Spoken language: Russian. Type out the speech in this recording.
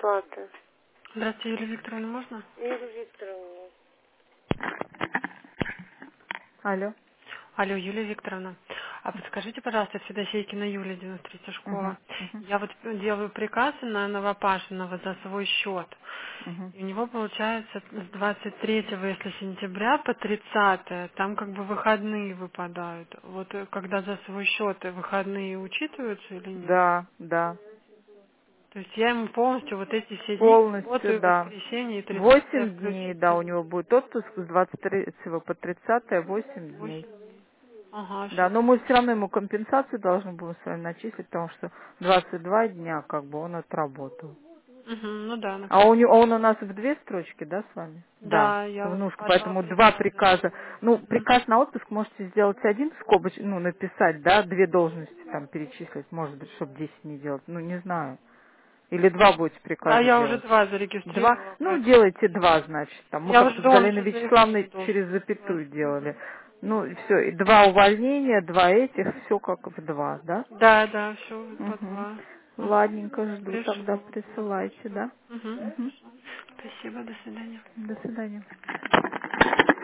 оплаты. Здравствуйте, Юлия Викторовна, можно? Юлия Викторовна. Алло. Алло, Юлия Викторовна. А подскажите, пожалуйста, Федосейкина Юлия, 93 Угу, школа. угу, Я вот делаю приказ на Новопашиного за свой счет. угу. И у него получается с 23, если сентября, по 30, там как бы выходные выпадают. Вот когда за свой счет выходные учитываются или нет? Да, да. То есть я ему полностью вот эти все дни, субботу Полностью, и да. воскресенье, и 30 8 дней, да, у включительно. него будет отпуск с 23 по 30, 8 дней. 8 дней. Ага, Да, сейчас. но мы все равно ему компенсацию должны будем с вами начислить, потому что 22 дня как бы он отработал. Ну да, на А каждый. он у нас в две строчки, да, с вами? Да, Да, я вот внушка, по два поэтому два приказа приказа. делаю. Ну, приказ на отпуск можете сделать один, ну, написать, да, две должности там перечислить, может быть, чтобы 10 не делать, ну, не знаю. Или два будете А приказа я уже делать. два Два, зарегистрировала, ну, поэтому делайте два, значит, там. Мы я уже как-то с дома Галиной еще заявление Вячеславовной должен через написать. запятую делали. Ну, все, и два увольнения, два этих, все как в два, да? Да, да, все по Угу. два. Ладненько, жду, тогда Пришлю. присылайте, да? Угу. Спасибо, до свидания. До свидания.